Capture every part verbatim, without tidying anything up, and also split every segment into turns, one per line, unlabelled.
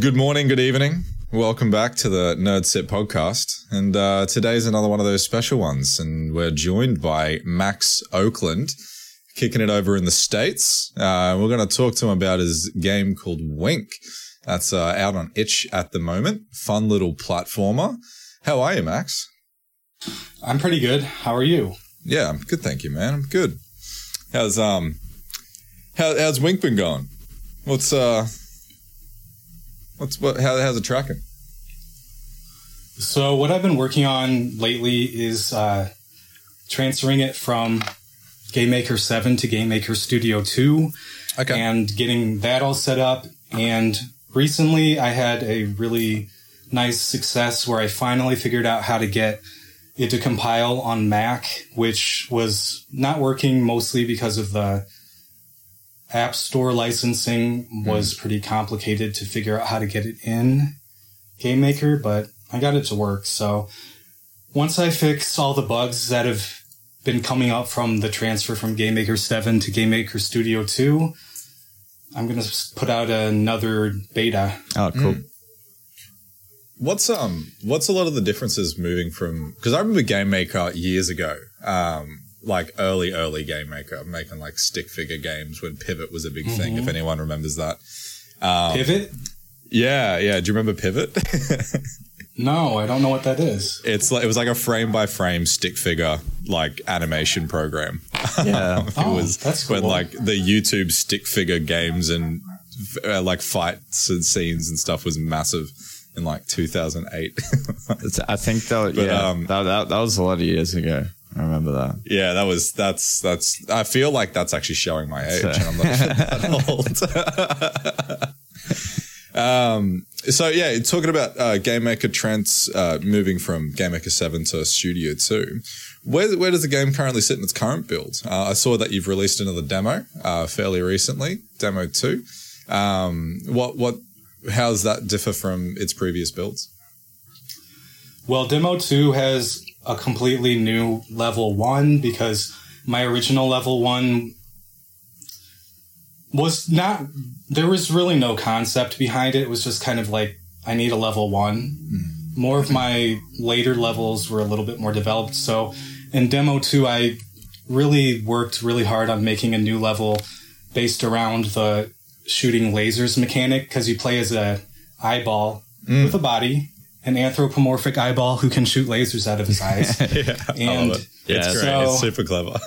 Good morning, good evening. Welcome back to the Nerd Sit podcast. And uh, today's another one of those special ones. And we're joined by Max Oakland, kicking it over in the States. Uh, we're going to talk to him about his game called Wink. That's uh, out on itch at the moment. Fun little platformer. How are you, Max?
I'm pretty good. How are you?
Yeah, I'm good, thank you, man. I'm good. How's um, how, how's Wink been going? What's uh, what's what? How, how's it tracking?
So what I've been working on lately is uh, transferring it from GameMaker seven to GameMaker Studio two,
Okay.
and getting that all set up. And recently, I had a really nice success where I finally figured out how to get it to compile on Mac, which was not working mostly because of the App Store licensing was mm. pretty complicated to figure out how to get it in GameMaker, but I got it to work. So once I fix all the bugs that have been coming up from the transfer from GameMaker seven to GameMaker Studio two, I'm going to put out another beta.
Oh, cool.
Mm. What's um what's a lot of the differences moving from, because I remember GameMaker years ago, um like early early GameMaker making like stick figure games when Pivot was a big mm-hmm. thing, if anyone remembers that. Um,
Pivot?
Yeah, yeah. Do you remember Pivot?
No, I don't know what that is.
It's like it was like a frame by frame stick figure like animation program.
Yeah,
it
oh,
was
that's cool.
when like the YouTube stick figure games and uh, like fights and scenes and stuff was massive in like two thousand eight.
It's, I think that, but, yeah, um, that, that that was a lot of years ago. I remember that.
Yeah, that was that's that's. I feel like that's actually showing my age, so. And I'm not that old. um. So yeah, talking about uh, GameMaker Trent's uh, moving from GameMaker seven to Studio two. Where where does the game currently sit in its current build? Uh, I saw that you've released another demo uh, fairly recently, Demo two. Um. What what. How does that differ from its previous builds?
Well, Demo two has a completely new level one because my original level one was not, there was really no concept behind it. It was just kind of like, I need a level one. Mm. More of my later levels were a little bit more developed. So in Demo two, I really worked really hard on making a new level based around the shooting lasers mechanic, because you play as a eyeball mm. with a body, an anthropomorphic eyeball who can shoot lasers out of his eyes.
Yeah, and I love it. Yeah, it's great. So, it's super clever.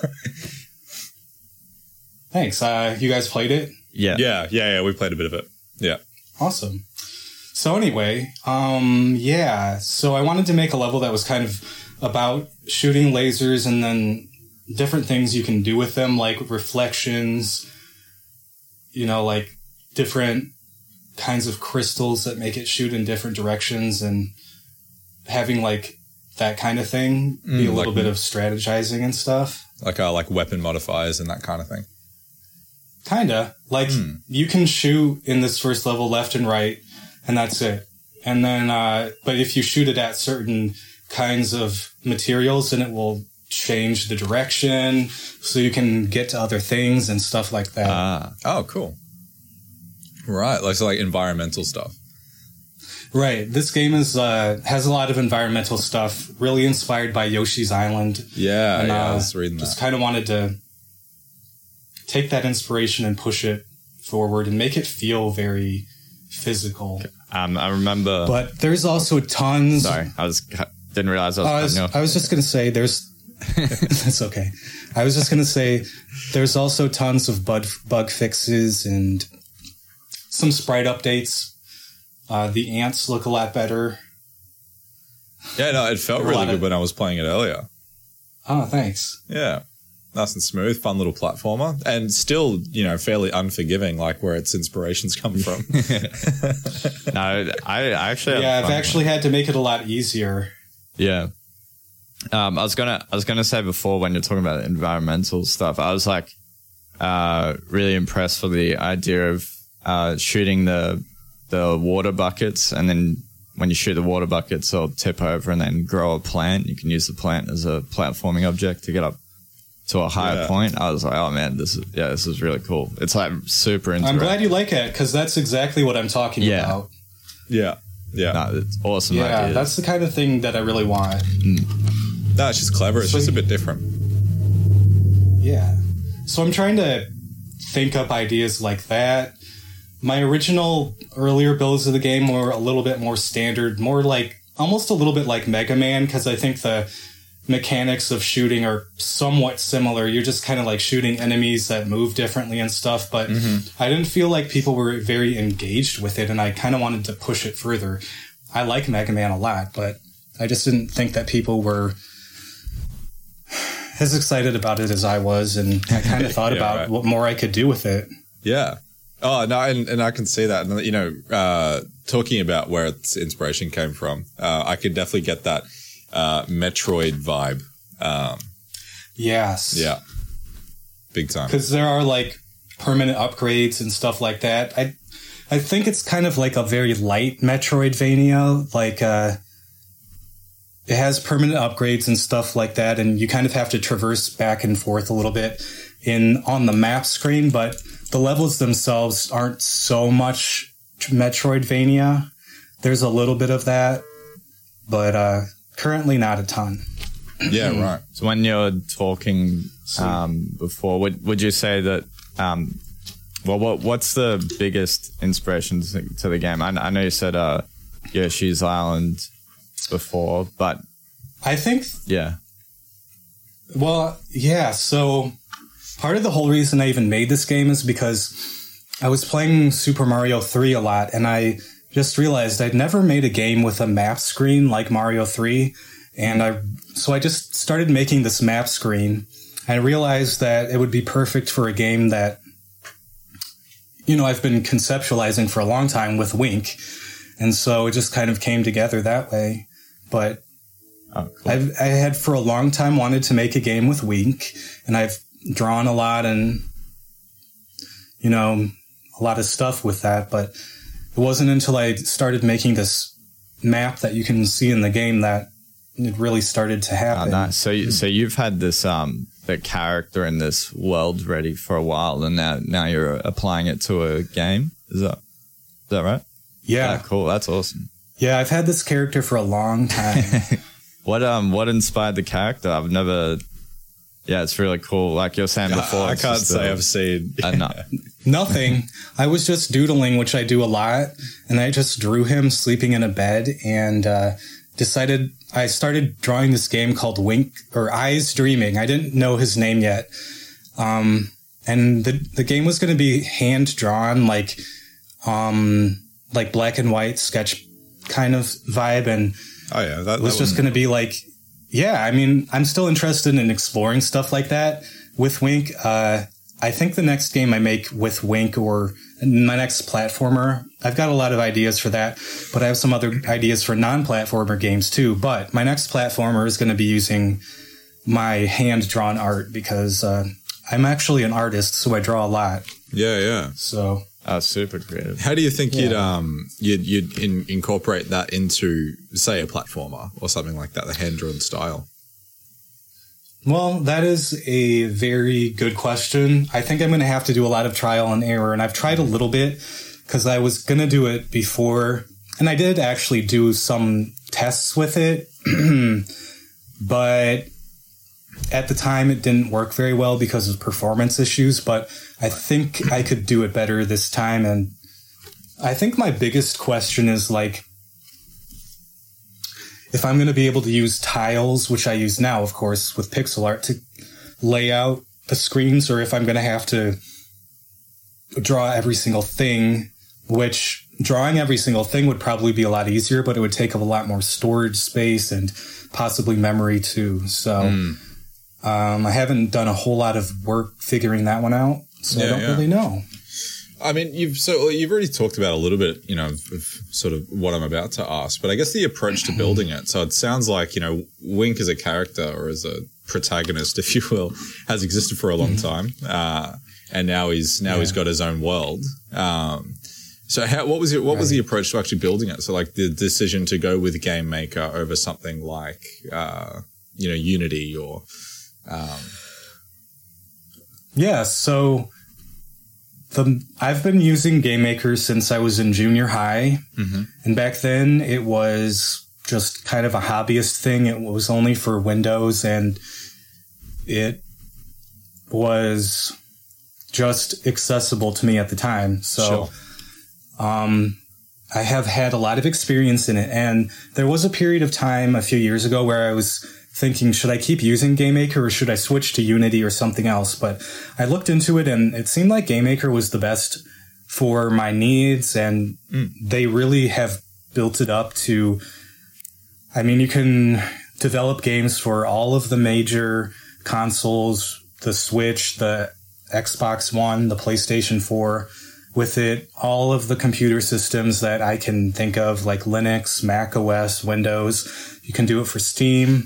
Thanks. Uh, you guys played it?
Yeah. Yeah, yeah, yeah. We played a bit of it. Yeah.
Awesome. So anyway, um, yeah. So I wanted to make a level that was kind of about shooting lasers and then different things you can do with them, like reflections, you know, like different kinds of crystals that make it shoot in different directions, and having like that kind of thing be mm, a little like, bit of strategizing and stuff.
Like uh, like weapon modifiers and that kind of thing.
Kinda. Like mm. you can shoot in this first level left and right, and that's it. And then, uh, but if you shoot it at certain kinds of materials, then it will change the direction so you can get to other things and stuff like that.
Ah. Oh, cool. Right. Like, so like environmental stuff.
Right. This game is uh, has a lot of environmental stuff, really inspired by Yoshi's Island.
Yeah,
and,
yeah,
uh,
I was reading that.
Just kind of wanted to take that inspiration and push it forward and make it feel very physical.
Um, I remember...
But there's also tons...
Sorry, I was didn't realize I was...
I was,
off.
I was just going to say there's... That's okay. I was just going to say there's also tons of bug, bug fixes and some sprite updates. Uh, the ants look a lot better.
Yeah, no, it felt really good of... when I was playing it earlier.
Oh, thanks.
Yeah. Nice and smooth, fun little platformer. And still, you know, fairly unforgiving, like where its inspirations come from.
No, I, I actually...
Yeah, I've actually had to make it a lot easier.
Yeah. Um, I was gonna, I was gonna say before when you're talking about environmental stuff, I was like, uh, really impressed with the idea of, uh, shooting the, the water buckets, and then when you shoot the water buckets, they'll tip over and then grow a plant. You can use the plant as a platforming object to get up to a higher yeah. point. I was like, oh man, this is, yeah, this is really cool. It's like super interesting.
I'm glad you like it, because that's exactly what I'm talking
yeah.
about.
Yeah. Yeah.
No, it's awesome.
Yeah,
ideas.
that's the kind of thing that I really want.
No, it's just clever. It's
So
just a
you-
bit different.
Yeah. So I'm trying to think up ideas like that. My original earlier builds of the game were a little bit more standard, more like almost a little bit like Mega Man, because I think the mechanics of shooting are somewhat similar. You're just kind of like shooting enemies that move differently and stuff, but I didn't feel like people were very engaged with it, and I kind of wanted to push it further. I like Mega Man a lot, but I just didn't think that people were as excited about it as I was, and I kind of thought
Yeah,
about
right.
what more I could do with it.
Yeah. Oh, no, and, and I can see that. And, you know, uh, talking about where its inspiration came from, uh, I could definitely get that uh, Metroid vibe. Um,
Yes.
yeah. Big time.
Because there are like permanent upgrades and stuff like that. I I think it's kind of like a very light Metroidvania. Like uh, it has permanent upgrades and stuff like that, and you kind of have to traverse back and forth a little bit in on the map screen. But the levels themselves aren't so much Metroidvania. There's a little bit of that, but uh, currently not a ton.
Yeah, right.
So when you're talking um, before, would would you say that? Um, well, what what's the biggest inspiration to, to the game? I, I know you said uh, Yoshi's Island before, but
I think
yeah,
Well, yeah, so part of the whole reason I even made this game is because I was playing Super Mario three a lot, and I just realized I'd never made a game with a map screen like Mario three, and I so I just started making this map screen. I realized that it would be perfect for a game that, you know, I've been conceptualizing for a long time with Wink, and so it just kind of came together that way. But
oh, cool.
I've, I had for a long time wanted to make a game with Wink, and I've drawn a lot and, you know, a lot of stuff with that. But it wasn't until I started making this map that you can see in the game that it really started to
Oh,
happen.
nice. So, you, so you've had this um the character in this world ready for a while, and now now you're applying it to a game. Is that is that right?
Yeah.
Yeah, cool. That's awesome.
Yeah, I've had this character for a long time.
What um what inspired the character? I've never. Yeah, it's really cool. Like you're saying before,
I
it's
can't
just
say
a-
I've seen.
a no-
Nothing. I was just doodling, which I do a lot, and I just drew him sleeping in a bed and uh, decided I started drawing this game called Wink or Eyes Dreaming. I didn't know his name yet. Um, and the the game was going to be hand drawn, like um, like black and white sketch kind of vibe, and
Oh, yeah. That,
it was just going to be like, yeah, I mean, I'm still interested in exploring stuff like that with Wink. Uh, I think the next game I make with Wink or my next platformer, I've got a lot of ideas for that, but I have some other ideas for non-platformer games too. But my next platformer is going to be using my hand-drawn art because uh, I'm actually an artist, so I draw a lot.
Yeah, yeah.
So
oh, super creative.
How do you think
Yeah.
you'd um you'd you'd in, incorporate that into, say, a platformer or something like that, the hand drawn style?
Well, that is a very good question. I think I'm going to have to do a lot of trial and error, and I've tried a little bit because I was going to do it before, and I did actually do some tests with it, but at the time it didn't work very well because of performance issues, but I think I could do it better this time, and I think my biggest question is like, if I'm going to be able to use tiles, which I use now, of course, with pixel art to lay out the screens, or if I'm going to have to draw every single thing, which drawing every single thing would probably be a lot easier, but it would take up a lot more storage space and possibly memory too. So
Mm.
um, I haven't done a whole lot of work figuring that one out, so I
Yeah,
don't
yeah.
really know.
I mean, you've so you've already talked about a little bit, you know, of, of sort of what I'm about to ask, but I guess the approach to building it. So it sounds like, you know, Wink as a character or as a protagonist, if you will, has existed for a long time, uh, and now he's now
Yeah.
he's got his own world. Um, so how, what was it? What was
Right.
the approach to actually building it? So like the decision to go with Game Maker over something like, uh, you know, Unity or. Um,
Yeah, so the I've been using GameMaker since I was in junior high, mm-hmm. and back then it was just kind of a hobbyist thing. It was only for Windows, and it was just accessible to me at the time. So,
Sure.
um, I have had a lot of experience in it, and there was a period of time a few years ago where I was thinking, should I keep using GameMaker or should I switch to Unity or something else? But I looked into it, and it seemed like GameMaker was the best for my needs, and mm. they really have built it up to, I mean, you can develop games for all of the major consoles, the Switch, the Xbox One, the PlayStation four, with it, all of the computer systems that I can think of, like Linux, Mac O S, Windows. You can do it for Steam.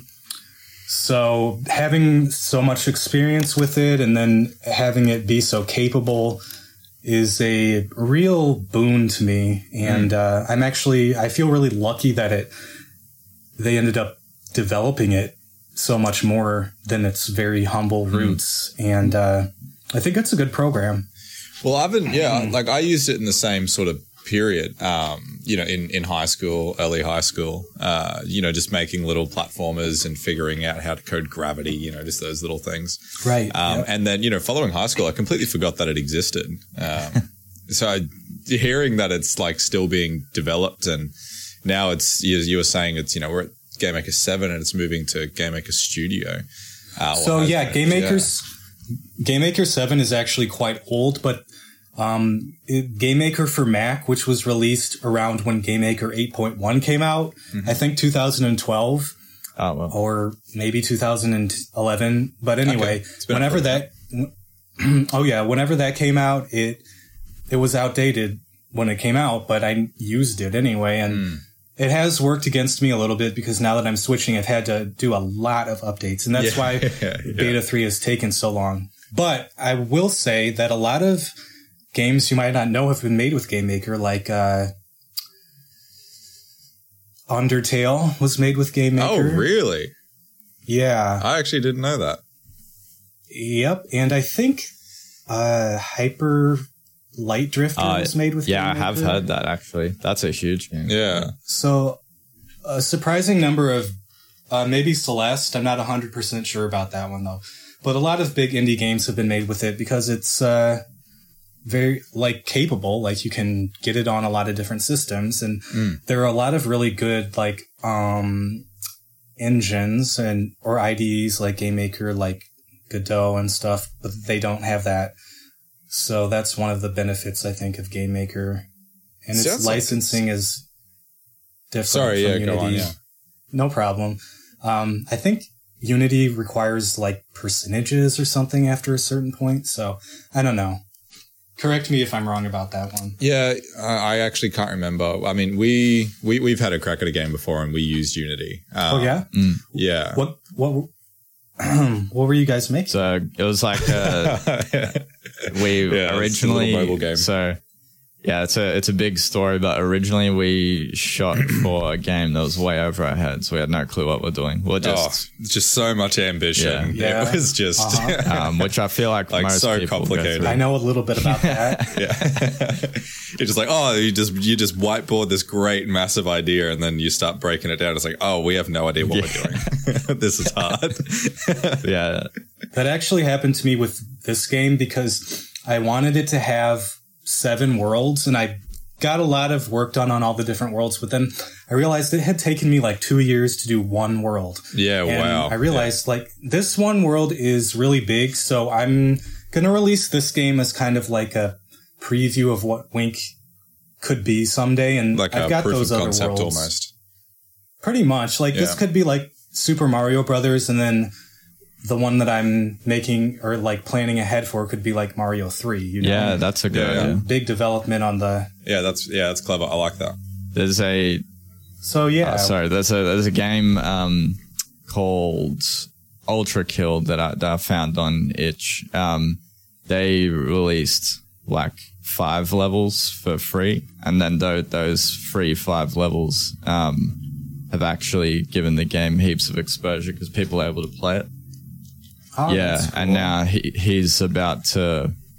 So having so much experience with it and then having it be so capable is a real boon to me. And mm. uh, I'm actually, I feel really lucky that it, they ended up developing it so much more than its very humble roots. Mm. And uh, I think it's a good program.
Well, I've been, yeah, like I used it in the same sort of period, um, you know, in, in high school, early high school, uh, you know, just making little platformers and figuring out how to code Gravity, you know, just those little things.
Right.
Um,
yep.
And then, you know, following high school, I completely forgot that it existed. Um, so I, hearing that it's like still being developed, and now it's, you, you were saying it's, you know, we're at GameMaker seven and it's moving to GameMaker Studio. Uh,
so yeah, GameMaker's, yeah. GameMaker seven is actually quite old, but Um, it, GameMaker for Mac, which was released around when GameMaker eight point one came out, mm-hmm. I think two thousand twelve
oh, well.
or maybe two thousand eleven. But anyway, okay. whenever that, oh yeah, whenever that came out, it, it was outdated when it came out, but I used it anyway. And mm. it has worked against me a little bit because now that I'm switching, I've had to do a lot of updates, and that's
yeah.
why
yeah.
Beta three has taken so long. But I will say that a lot of games you might not know have been made with GameMaker, like uh, Undertale was made with GameMaker.
Oh, really?
Yeah.
I actually didn't know that.
Yep. And I think uh, Hyper Light Drifter uh, was made with
yeah,
GameMaker.
Yeah, I have heard that, actually. That's a huge game.
Yeah.
So a surprising number of, uh, maybe Celeste, I'm not one hundred percent sure about that one, though. But a lot of big indie games have been made with it because it's uh, very, like, capable. Like, you can get it on a lot of different systems. And mm. there are a lot of really good, like, um, engines and or I D Es like GameMaker, like Godot and stuff, but they don't have that. So that's one of the benefits, I think, of GameMaker. And its Sounds licensing like is different
Sorry,
from
yeah,
Unity.
go on, yeah.
No problem. Um, I think Unity requires like percentages or something after a certain point. So I don't know. Correct me if I'm wrong about that one.
Yeah, I actually can't remember. I mean, we, we, we've had a crack at a game before and we used Unity. Um,
oh, yeah?
Mm. Yeah.
What, what, what were you guys making?
So it was like, uh, we
yeah,
originally,
it's a mobile game.
So yeah, it's a, it's a big story, but originally we shot for a game that was way over our heads. We had no clue what we're doing. We're just,
oh, just so much ambition.
Yeah. Yeah.
It was just,
uh-huh.
um, which I feel like,
like
most
so
people
complicated.
go through.
I know a little bit about that.
Yeah. You're just like, oh, you just, you just whiteboard this great massive idea and then you start breaking it down. It's like, oh, we have no idea what yeah. we're doing. This is hard.
Yeah.
That actually happened to me with this game because I wanted it to have seven worlds and I got a lot of work done on all the different worlds, but then I realized it had taken me like two years to do one world.
Yeah,
and
wow.
I realized yeah. like this one world is really big, so I'm going to release this game as kind of like a preview of what Wink could be someday, and
like
I've
a
got
proof
those
of
other
concept
worlds.
Almost.
Pretty much. Like
yeah.
this could be like Super Mario Brothers, and then the one that I'm making or like planning ahead for could be like Mario three. You know?
Yeah, that's a good
yeah,
idea.
Big development on the.
Yeah, that's yeah, that's clever. I like that.
There's a.
So yeah.
Oh, sorry, there's a there's a game um, called Ultra Kill that I, that I found on itch. Um, they released like five levels for free, and then th- those free five levels um, have actually given the game heaps of exposure because people are able to play it.
Oh,
yeah,
cool.
and now he he's about to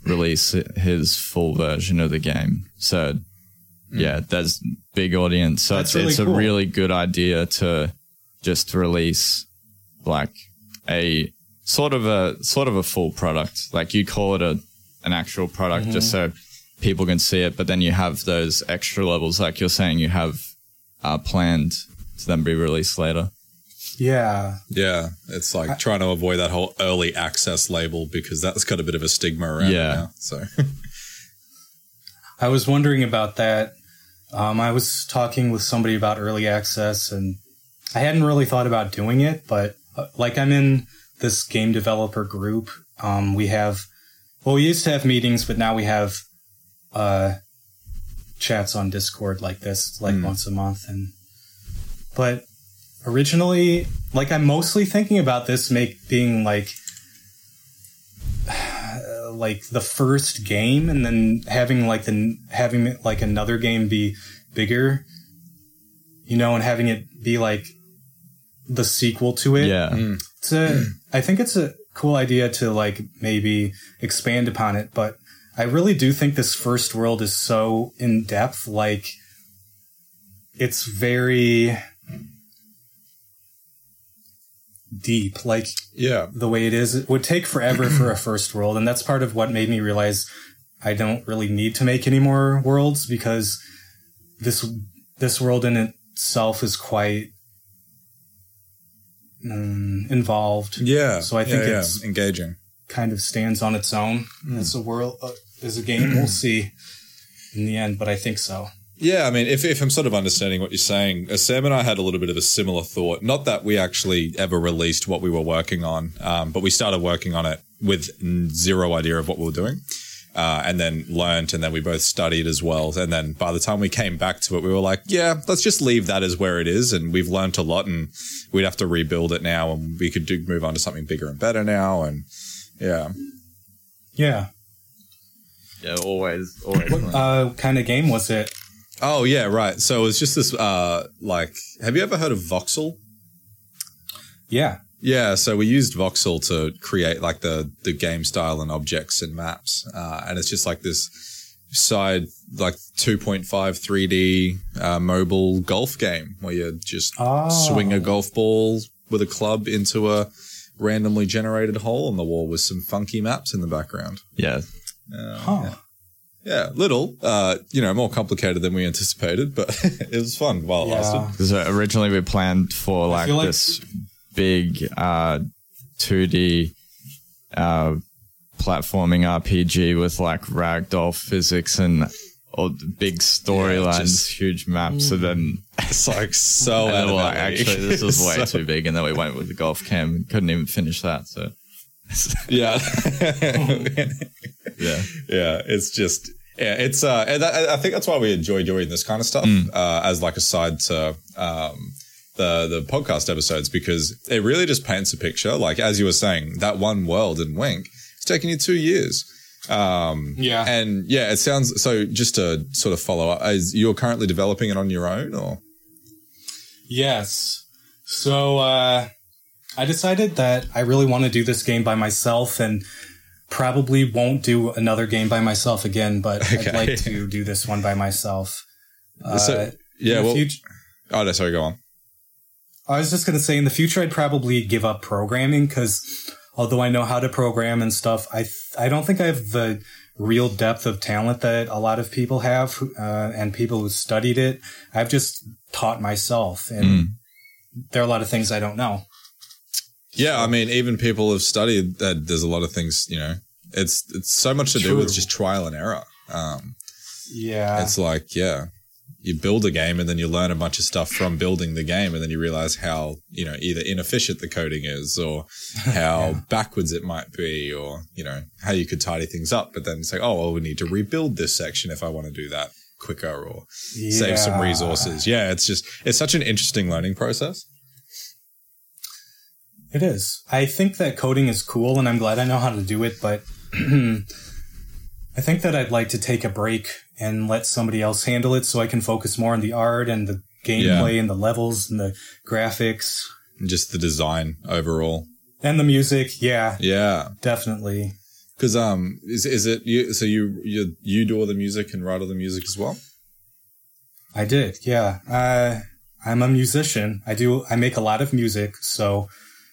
release his full version of the game. So mm. yeah, there's big audience. So That's it's really it's cool. a really good idea to just release like a sort of a sort of a full product. Like you call it a an actual product mm-hmm. just so people can see it, but then you have those extra levels, like you're saying, you have uh, planned to then be released later.
Yeah.
Yeah. It's like I, trying to avoid that whole early access label because that's got a bit of a stigma around yeah. it now. So
I was wondering about that. Um, I was talking with somebody about early access and I hadn't really thought about doing it, but uh, like I'm in this game developer group. Um, we have, well, we used to have meetings, but now we have uh, chats on Discord like this, like mm. once a month. And, but originally, like I'm mostly thinking about this make being like, uh, like the first game and then having like the, having like another game be bigger, you know, and having it be like the sequel to it.
Yeah.
Mm. It's a, I think it's a cool idea to like maybe expand upon it, but I really do think this first world is so in depth. Like it's very deep, like
yeah,
the way it is. It would take forever for a first world. And that's part of what made me realize I don't really need to make any more worlds because this, this world in itself is quite um, involved.
Yeah.
So I think
yeah,
it's
yeah. engaging.
Kind of stands on its own mm. as a world, uh, as a game. We'll see in the end, but I think so.
Yeah, I mean, if if I'm sort of understanding what you're saying, uh, Sam and I had a little bit of a similar thought. Not that we actually ever released what we were working on, um, but we started working on it with zero idea of what we were doing, uh, and then learned, and then we both studied as well. And then by the time we came back to it, we were like, yeah, let's just leave that as where it is. And we've learned a lot, and we'd have to rebuild it now, and we could do move on to something bigger and better now. And yeah.
Yeah.
Yeah, always, always.
What uh, kind of game was it?
Oh, yeah, right. So it was just this, uh, like, have you ever heard of Voxel?
Yeah.
Yeah, so we used Voxel to create, like, the, the game style and objects and maps. Uh, and it's just like this side, like, two point five three D uh, mobile golf game where you just oh. swing a golf ball with a club into a randomly generated hole on the wall with some funky maps in the background.
Yeah.
Uh,
huh.
Yeah. Yeah, little, uh, you know, more complicated than we anticipated, but it was fun while it
yeah.
lasted.
Because originally we planned for like, like this big uh, two D uh, platforming R P G with like ragdoll physics and all the big storylines, yeah, huge maps, and then
it's like so.
And then like, actually, this was way so. too big, and then we went with the golf cam and couldn't even finish that. So
yeah,
yeah,
yeah. It's just yeah. It's uh. And I, I think that's why we enjoy doing this kind of stuff
mm.
uh, as like a side to um the the podcast episodes because it really just paints a picture. Like as you were saying, that one world in Wink, it's taken you two years. Um,
yeah.
And yeah, it sounds so just to sort of follow up, is you're currently developing it on your own or?
Yes. So, uh, I decided that I really want to do this game by myself and probably won't do another game by myself again, but okay. I'd like to do this one by myself. Uh,
so, yeah. Well,
future,
oh, no, sorry, go on.
I was just going to say in the future, I'd probably give up programming because although I know how to program and stuff, I th- I don't think I have the real depth of talent that a lot of people have uh, and people who studied it. I've just taught myself, and mm. there are a lot of things I don't know.
Yeah, so, I mean, even people have studied that. There's a lot of things, you know. It's it's so much to true. do with just trial and error. Um,
yeah,
it's like yeah. You build a game and then you learn a bunch of stuff from building the game and then you realize how, you know, either inefficient the coding is or how yeah. backwards it might be or, you know, how you could tidy things up. But then it's like, oh, well, we need to rebuild this section if I want to do that quicker or yeah. save some resources. Yeah, it's just, it's such an interesting learning process.
It is. I think that coding is cool and I'm glad I know how to do it, but I think that I'd like to take a break and let somebody else handle it so I can focus more on the art and the gameplay yeah. and the levels and the graphics.
And just the design overall.
And the music, yeah.
Yeah.
Definitely.
Because um, is is it you? So you you you do all the music and write all the music as well?
I did, yeah. Uh, I'm a musician. I do. I make a lot of music, so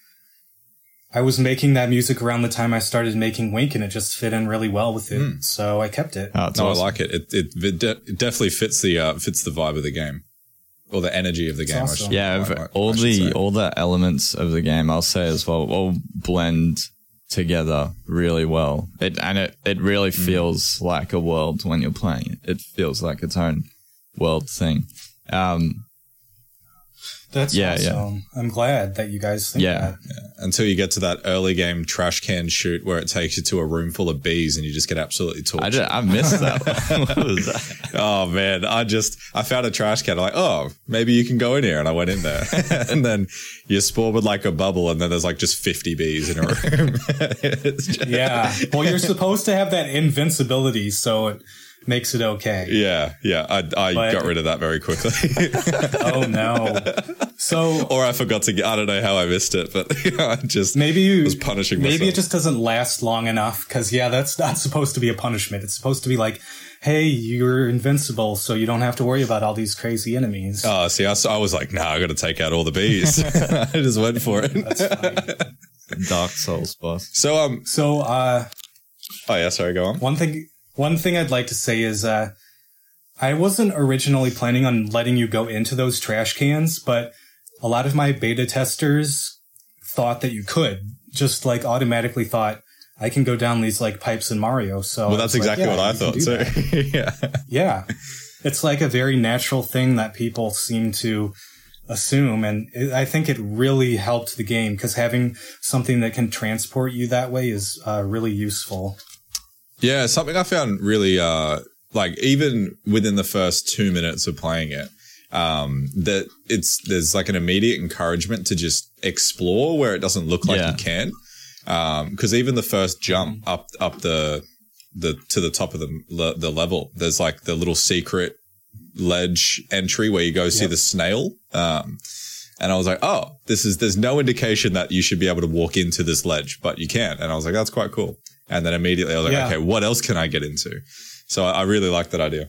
I was making that music around the time I started making Wink, and it just fit in really well with it. Mm. So I kept it.
Oh,
no,
awesome.
I like it. It it, it, de- it definitely fits the uh, fits the vibe of the game, or the energy of the
It's
game.
awesome.
I should,
Yeah,
I, I,
all
I should
the
say.
all the elements of the game, I'll say as well, all blend together really well. It and it it really
Mm.
feels like a world when you're playing it. It feels like its own world thing. Um,
That's
Yeah,
awesome. I'm glad that you guys think
Yeah.
that.
Until you get to that early game trash can shoot where it takes you to a room full of bees and you just get absolutely tortured.
I just, I missed that. What was that?
Oh man, I just I found a trash can. I'm like, oh, maybe you can go in here, and I went in there, and then you spawn with like a bubble, and then there's like just fifty bees in a room. It's just-
Yeah. Well, you're supposed to have that invincibility, so it makes it okay.
yeah, yeah. I I
But-
got rid of that very quickly,
Oh no. So
or I forgot to get. I don't know how I missed it, but I just
maybe you
was punishing
maybe
myself.
it just doesn't last long enough, because yeah, that's not supposed to be a punishment. It's supposed to be like, hey, you're invincible, so you don't have to worry about all these crazy enemies.
Oh, see, I, s- I was like, nah, I got to take out all the bees. I just went for it.
That's funny.
Dark Souls boss.
So um,
So uh
oh yeah, sorry, go on.
one thing one thing I'd like to say is uh I wasn't originally planning on letting you go into those trash cans, but a lot of my beta testers thought that you could, just like automatically thought, I can go down these like pipes in Mario. So
Well,
I
that's
was like,
exactly
yeah,
what I
you can
thought
do
too.
that.
yeah.
Yeah. It's like a very natural thing that people seem to assume. And it, I think it really helped the game, because having something that can transport you that way is uh, really useful.
Yeah, something I found really, uh, like even within the first two minutes of playing it, um, that it's, there's like an immediate encouragement to just explore where it doesn't look like
Yeah.
you can. Um, cause even the first jump up, up the, the, to the top of the, le- the level, there's like the little secret ledge entry where you go see
Yep.
the snail. Um, and I was like, oh, this is, there's no indication that you should be able to walk into this ledge, but you can. And I was like, that's quite cool. And then immediately I was like,
Yeah.
okay, what else can I get into? So I, I really like that idea.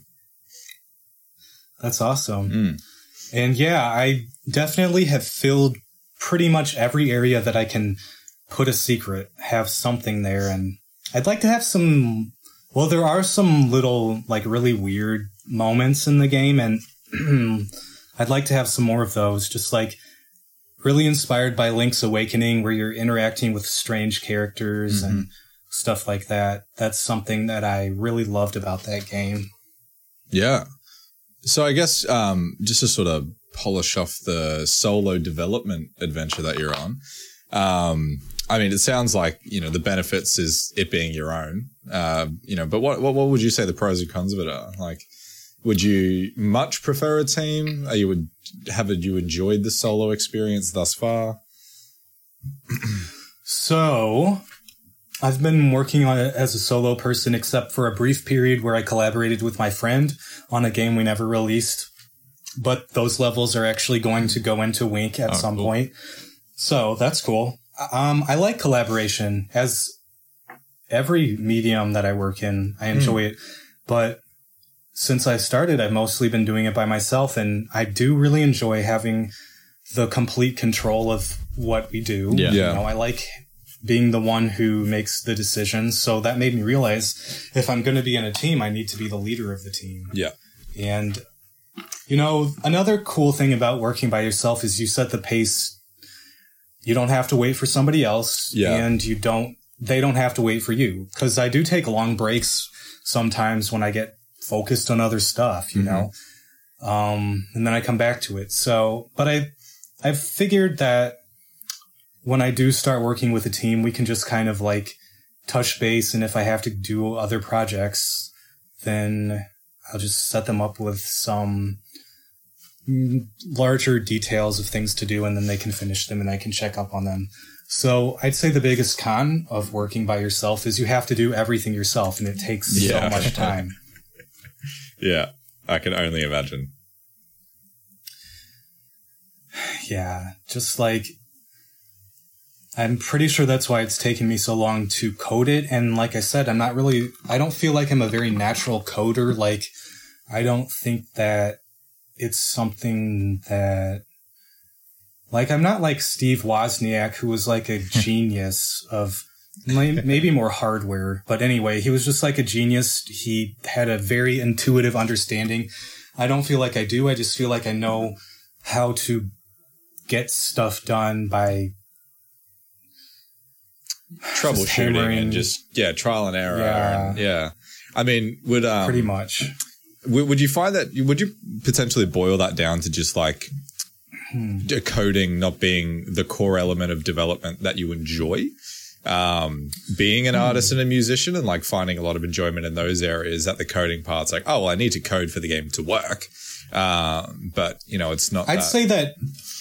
That's awesome.
Mm.
And yeah, I definitely have filled pretty much every area that I can put a secret, have something there. And I'd like to have some, well, there are some little like really weird moments in the game, and I'd like to have some more of those, just like really inspired by Link's Awakening, where you're interacting with strange characters
Mm-hmm.
and stuff like that. That's something that I really loved about that game.
Yeah. So I guess, um, just to sort of polish off the solo development adventure that you're on, um, I mean, it sounds like, you know, the benefits is it being your own, uh, you know, but what, what, what would you say the pros and cons of it are? Like, would you much prefer a team? Are you would have you enjoyed the solo experience thus far?
So, I've been working on it as a solo person, except for a brief period where I collaborated with my friend on a game we never released. But those levels are actually going to go into Wink at
Oh,
some
cool.
point. So that's cool. Um, I like collaboration. As every medium that I work in, I enjoy it. But since I started, I've mostly been doing it by myself, and I do really enjoy having the complete control of what we do.
Yeah.
Yeah.
You know, I like being the one who makes the decisions. So that made me realize if I'm going to be in a team, I need to be the leader of the team.
Yeah.
And, you know, another cool thing about working by yourself is you set the pace. You don't have to wait for somebody else.
Yeah.
And you don't, they don't have to wait for you. Cause I do take long breaks sometimes when I get focused on other stuff, you
Mhm.
know? Um, and then I come back to it. So, but I, I've figured that when I do start working with a team, we can just kind of like touch base. And if I have to do other projects, then I'll just set them up with some mm, larger details of things to do, and then they can finish them and I can check up on them. So I'd say the biggest con of working by yourself is you have to do everything yourself, and it takes
Yeah.
so much time.
Yeah. I can only imagine.
Yeah, just like I'm pretty sure that's why it's taken me so long to code it. And like I said, I'm not really, I don't feel like I'm a very natural coder. Like, I don't think that it's something that, like, I'm not like Steve Wozniak, who was like a genius of maybe more hardware. But anyway, he was just like a genius. He had a very intuitive understanding. I don't feel like I do. I just feel like I know how to get stuff done by
troubleshooting and just, yeah, trial and error.
Yeah.
And, yeah. I mean, would, um,
pretty much.
Would, would you find that, would you potentially boil that down to just like hmm. coding not being the core element of development that you enjoy? Um, being an hmm. artist and a musician and like finding a lot of enjoyment in those areas, that the coding part's like, oh, well, I need to code for the game to work. Um, but you know, it's not.
I'd
that.
say that,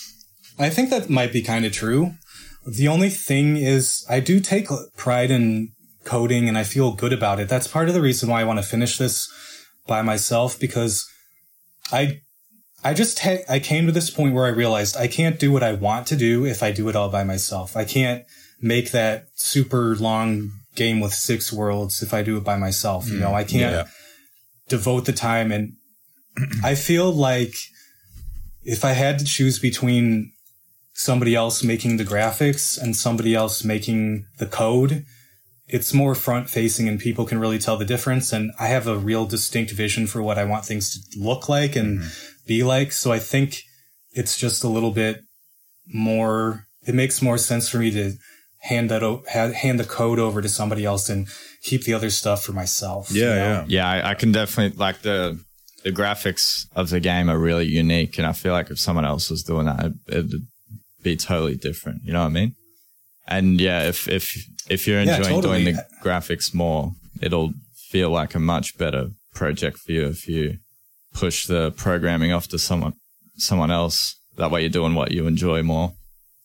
I think that might be kind of true. The only thing is I do take pride in coding and I feel good about it. That's part of the reason why I want to finish this by myself, because I, I just, ha- I came to this point where I realized I can't do what I want to do if I do it all by myself. I can't make that super long game with six worlds if I do it by myself. You know, I can't yeah. devote the time. And I feel like if I had to choose between somebody else making the graphics and somebody else making the code, it's more front facing and people can really tell the difference. And I have a real distinct vision for what I want things to look like and mm-hmm. be like. So I think it's just a little bit more, it makes more sense for me to hand that, o- hand the code over to somebody else and keep the other stuff for myself.
Yeah.
You know?
Yeah. Yeah. I, I can definitely like the, the graphics of the game are really unique. And I feel like if someone else was doing that, it, it'd be totally different. You know what I mean? And yeah, if, if, if you're enjoying yeah, totally. doing the graphics more, it'll feel like a much better project for you if you push the programming off to someone, someone else. That way you're doing what you enjoy more,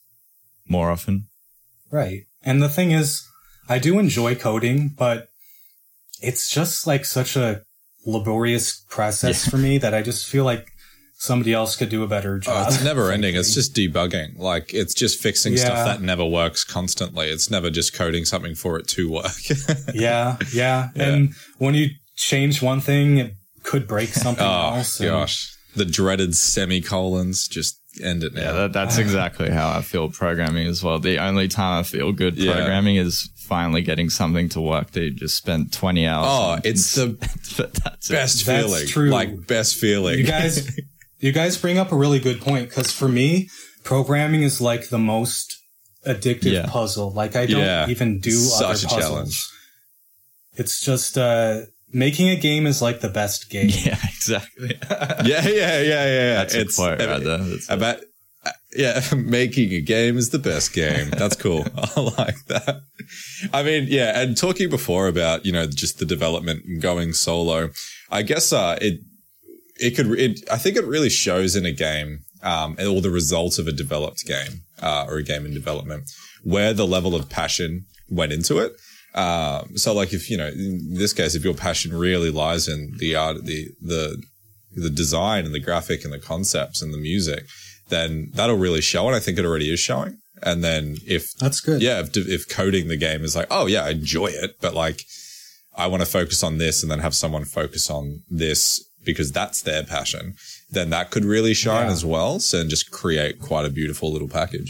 more often.
Right. And the thing is, I do enjoy coding, but it's just like such a laborious process yeah. for me that I just feel like somebody else could do a better job.
Oh, it's never ending. It's just debugging. Like, it's just fixing yeah. stuff that never works constantly. It's never just coding something for it to work.
yeah, yeah. Yeah. And when you change one thing, it could break something
oh,
else.
Oh, gosh. The dreaded semicolons, just end it now.
Yeah, that, that's exactly how I feel programming as well. The only time I feel good
yeah.
programming is finally getting something to work that you just spent twenty hours
Oh,
on.
it's the
that's
best feeling.
That's true.
Like, best feeling.
You guys... You guys bring up a really good point, because for me, programming is like the most addictive yeah. puzzle. Like, I don't yeah. even do Such other puzzles. A challenge. It's just uh, making a game is like the best game.
Yeah, exactly.
yeah, yeah, yeah, yeah.
That's it's a quote right there. That's
about uh, yeah, making a game is the best game. That's cool. I like that. I mean, yeah, and talking before about, you know, just the development and going solo, I guess uh, it. It could, it, I think it really shows in a game, um, or the results of a developed game, uh, or a game in development, where the level of passion went into it. Um, so like if, you know, in this case, if your passion really lies in the art, the, the, the design and the graphic and the concepts and the music, then that'll really show. And I think it already is showing. And then if
that's good.
Yeah. If, if coding the game is like, oh yeah, I enjoy it, but like, I want to focus on this and then have someone focus on this, because that's their passion, then that could really shine yeah. as well. So, and just create quite a beautiful little package.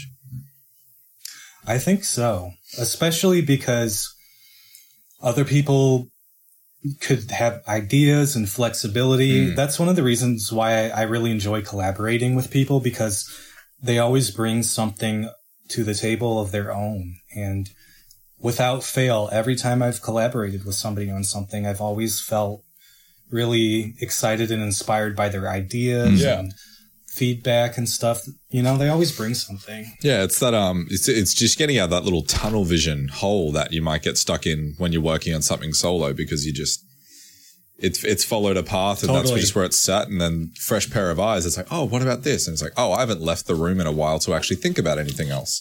I think so, especially because other people could have ideas and flexibility. Mm. That's one of the reasons why I really enjoy collaborating with people, because they always bring something to the table of their own. And without fail, every time I've collaborated with somebody on something, I've always felt really excited and inspired by their ideas
yeah.
and feedback and stuff. You know, they always bring something.
Yeah, it's that um it's it's just getting out of that little tunnel vision hole that you might get stuck in when you're working on something solo, because you just it's it's followed a path and totally. That's just where it's set, and then fresh pair of eyes, it's like, oh, what about this? And it's like, oh, I haven't left the room in a while to actually think about anything else.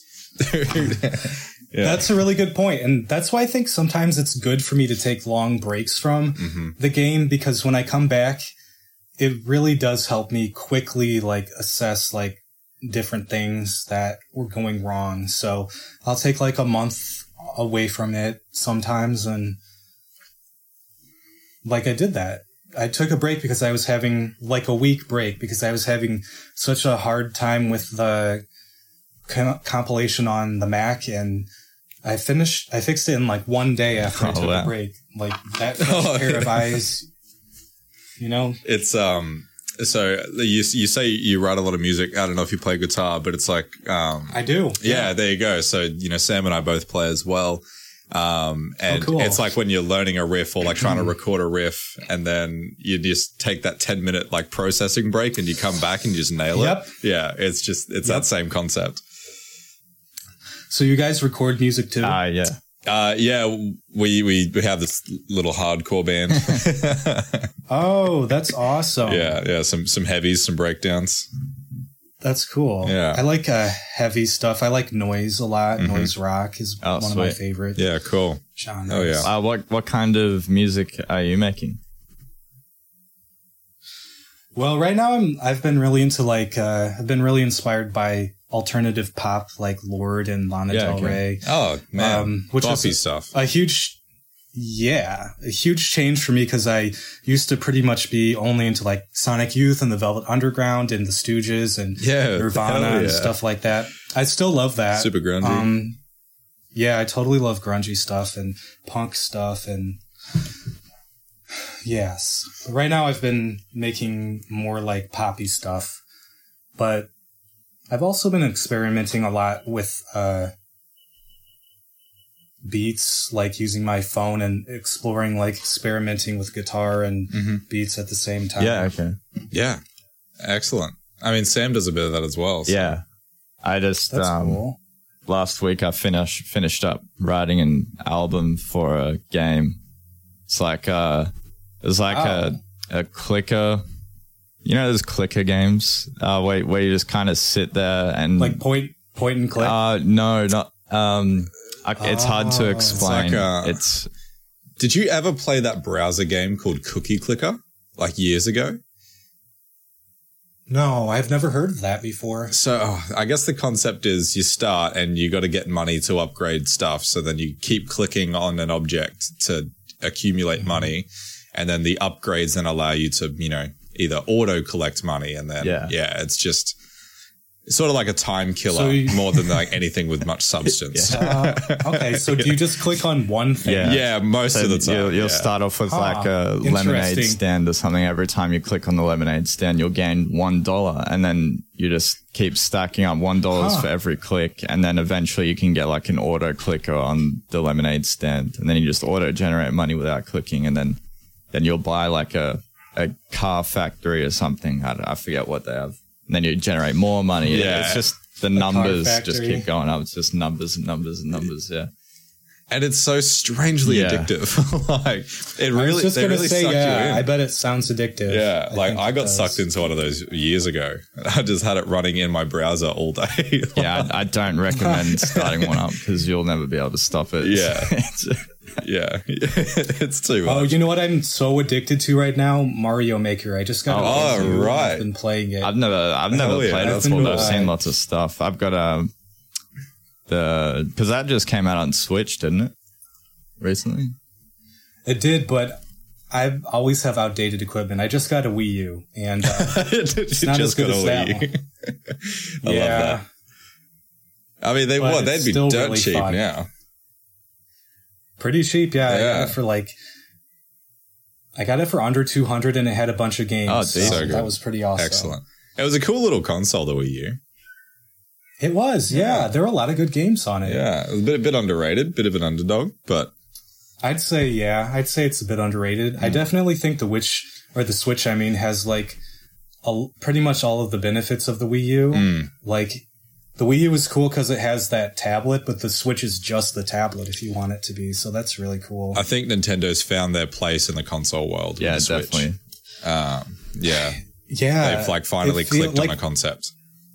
Yeah. That's a really good point. And that's why I think sometimes it's good for me to take long breaks from
mm-hmm.
the game, because when I come back, it really does help me quickly like assess like different things that were going wrong. So I'll take like a month away from it sometimes. And like I did that. I took a break because I was having like a week break because I was having such a hard time with the com- compilation on the Mac, and I finished, I fixed it in like one day after I took
Oh, wow.
a break. Like that fresh
Oh,
pair of
yeah.
eyes, you know?
It's um. So you you say you write a lot of music. I don't know if you play guitar, but it's like um.
I do.
Yeah, there you go. So you know, Sam and I both play as well. Um, and
Oh, cool.
it's like when you're learning a riff or like trying to record a riff, and then you just take that ten minute like processing break, and you come back and you just nail
Yep.
it. Yeah, it's just it's
Yep.
that same concept.
So you guys record music too?
Ah, yeah.
Uh, yeah, we we we have this little hardcore band.
Oh, that's awesome.
yeah, yeah, some some heavies, some breakdowns.
That's cool.
Yeah.
I like uh, heavy stuff. I like noise a lot.
Mhm.
Noise rock is
Oh,
one of my
sweet.
favorite
Yeah, cool.
genres.
Oh, yeah.
Uh, what what kind of music are you making?
Well, right now I'm I've been really into like uh I've been really inspired by alternative pop like Lorde and Lana
Yeah,
Del
okay.
Rey.
Oh man,
Um, which
boppy
is-
stuff.
A huge yeah, a huge change for me because I used to pretty much be only into like Sonic Youth and the Velvet Underground and the Stooges and
Yeah,
Nirvana
hell
and
yeah.
stuff like that. I still love that.
Super grungy.
Um, yeah, I totally love grungy stuff and punk stuff and yes. Right now I've been making more like poppy stuff, but I've also been experimenting a lot with uh, beats, like using my phone and exploring, like experimenting with guitar and
Mhm.
beats at the same time.
Yeah, okay.
Yeah, excellent. I mean, Sam does a bit of that as well. so-
Yeah. I just
That's
um,
cool.
last week I finished finished up writing an album for a game. It's like uh it was like
Oh.
a a clicker. You know those clicker games? Uh where where you just kind of sit there and
Like point, point and click.
uh no, not um I, it's hard to
Oh.
explain.
It's like, uh,
it's
Did you ever play that browser game called Cookie Clicker, like years ago?
No, I've never heard of that before.
So oh, I guess the concept is you start and you got to get money to upgrade stuff. So then you keep clicking on an object to accumulate
Mm-hmm.
money, and then the upgrades then allow you to, you know, either auto collect money, and then
Yeah.
yeah, it's just it's sort of like a time killer
So you-
more than like anything with much substance.
Uh, okay, so do you just click on one thing?
Yeah.
Yeah, most
So
of the time.
You'll, you'll
yeah.
start off with
Huh,
like a lemonade
interesting.
stand or something. Every time you click on the lemonade stand, you'll gain one dollar, and then you just keep stacking up one dollars
Huh.
for every click, and then eventually you can get like an auto clicker on the lemonade stand, and then you just auto generate money without clicking, and then then you'll buy like a a car factory or something. I, don't- I forget what they have. And then you generate more money.
Yeah.
It's just the numbers just
factory.
keep going up. It's just numbers and numbers and numbers. Yeah.
And it's so strangely
Yeah.
addictive. like it
I was
really,
just
they
gonna
really
say,
suck
yeah,
you in.
I bet it sounds addictive.
Yeah, like
think
I
it
got
does.
sucked into one of those years ago. I just had it running in my browser all day.
Yeah, I, I don't recommend starting one up because you'll never be able to stop it.
Yeah.
It's-
yeah, it's too much.
Oh, you know what I'm so addicted to right now? Mario Maker. I just got.
Oh,
it into.
right.
I've been playing it.
I've never, I've never
Hell yeah.
played it
I've
before.
been
But I've
to,
seen
uh,
lots of stuff. I've got um the because that just came out on Switch, didn't it? Recently.
It did, but I always have outdated equipment. I just got a Wii U, and uh,
it's
not as good as that
I love
yeah,
that. I mean, they
But
what?
it's
They'd be
still
dirt
really
cheap
fun.
now.
pretty cheap. Yeah, I
Yeah.
got it for like. I got it for under two hundred, and it had a bunch of games.
Oh,
so
decent.
So good.
that was pretty awesome.
Excellent. It was a cool little console, the Wii U.
It was, yeah. There were a lot of good games on it.
Yeah, it was a bit, a bit underrated, bit of an underdog, but
I'd say, yeah, I'd say it's a bit underrated.
Mm.
I definitely think the Witch, or the Switch, I mean, has like a, pretty much all of the benefits of the Wii U.
Mm.
Like, the Wii U is cool because it has that tablet, but the Switch is just the tablet if you want it to be. So that's really cool.
I think Nintendo's found their place in the console world. with
Yeah,
the Switch.
definitely.
Um, yeah,
yeah.
they've like finally
it feel-
clicked
like,
on a concept.